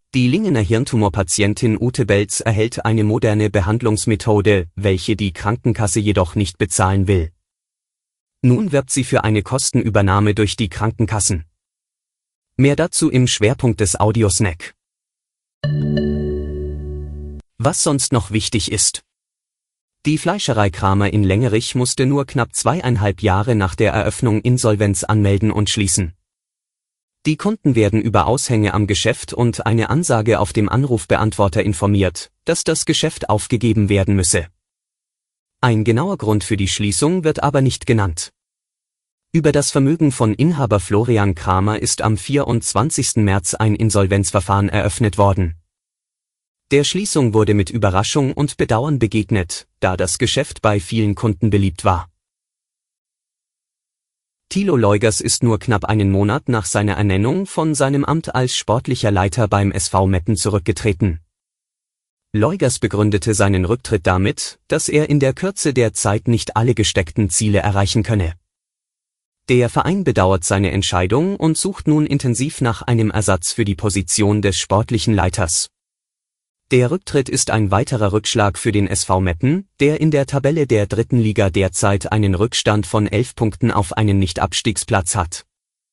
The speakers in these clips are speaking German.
Die Lingener Hirntumorpatientin Ute Belz erhält eine moderne Behandlungsmethode, welche die Krankenkasse jedoch nicht bezahlen will. Nun wirbt sie für eine Kostenübernahme durch die Krankenkassen. Mehr dazu im Schwerpunkt des Audiosnack. Was sonst noch wichtig ist. Die Fleischerei Kramer in Lengerich musste nur knapp 2,5 Jahre nach der Eröffnung Insolvenz anmelden und schließen. Die Kunden werden über Aushänge am Geschäft und eine Ansage auf dem Anrufbeantworter informiert, dass das Geschäft aufgegeben werden müsse. Ein genauer Grund für die Schließung wird aber nicht genannt. Über das Vermögen von Inhaber Florian Kramer ist am 24. März ein Insolvenzverfahren eröffnet worden. Der Schließung wurde mit Überraschung und Bedauern begegnet, da das Geschäft bei vielen Kunden beliebt war. Thilo Leugers ist nur knapp einen Monat nach seiner Ernennung von seinem Amt als sportlicher Leiter beim SV Meppen zurückgetreten. Leugers begründete seinen Rücktritt damit, dass er in der Kürze der Zeit nicht alle gesteckten Ziele erreichen könne. Der Verein bedauert seine Entscheidung und sucht nun intensiv nach einem Ersatz für die Position des sportlichen Leiters. Der Rücktritt ist ein weiterer Rückschlag für den SV Meppen, der in der Tabelle der 3. Liga derzeit einen Rückstand von 11 Punkten auf einen Nicht-Abstiegsplatz hat.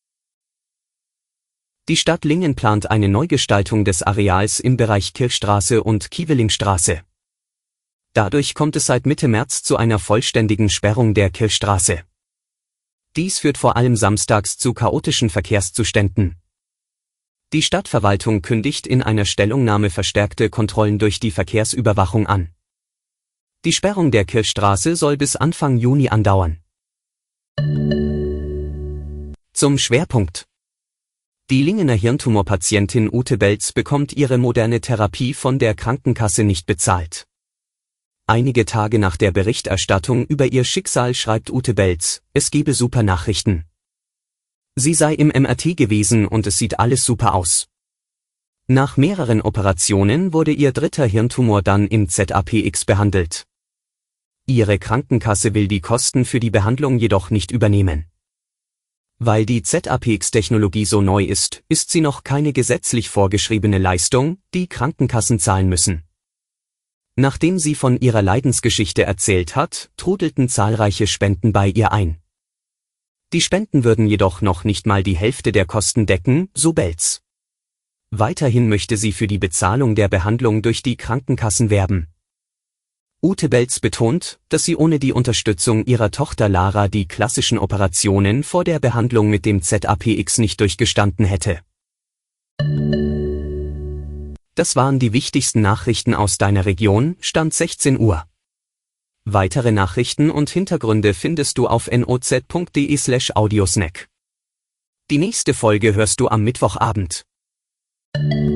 Die Stadt Lingen plant eine Neugestaltung des Areals im Bereich Kirchstraße und Kievelingstraße. Dadurch kommt es seit Mitte März zu einer vollständigen Sperrung der Kirchstraße. Dies führt vor allem samstags zu chaotischen Verkehrszuständen. Die Stadtverwaltung kündigt in einer Stellungnahme verstärkte Kontrollen durch die Verkehrsüberwachung an. Die Sperrung der Kirchstraße soll bis Anfang Juni andauern. Zum Schwerpunkt. Die Lingener Hirntumorpatientin Ute Belz bekommt ihre moderne Therapie von der Krankenkasse nicht bezahlt. Einige Tage nach der Berichterstattung über ihr Schicksal schreibt Ute Belz, es gebe super Nachrichten. Sie sei im MRT gewesen und es sieht alles super aus. Nach mehreren Operationen wurde ihr 3. Hirntumor dann im ZAPX behandelt. Ihre Krankenkasse will die Kosten für die Behandlung jedoch nicht übernehmen. Weil die ZAPX-Technologie so neu ist, ist sie noch keine gesetzlich vorgeschriebene Leistung, die Krankenkassen zahlen müssen. Nachdem sie von ihrer Leidensgeschichte erzählt hat, trudelten zahlreiche Spenden bei ihr ein. Die Spenden würden jedoch noch nicht mal die Hälfte der Kosten decken, so Belz. Weiterhin möchte sie für die Bezahlung der Behandlung durch die Krankenkassen werben. Ute Belz betont, dass sie ohne die Unterstützung ihrer Tochter Lara die klassischen Operationen vor der Behandlung mit dem ZAPX nicht durchgestanden hätte. Das waren die wichtigsten Nachrichten aus deiner Region, Stand 16 Uhr. Weitere Nachrichten und Hintergründe findest du auf noz.de/audiosnack. Die nächste Folge hörst du am Mittwochabend.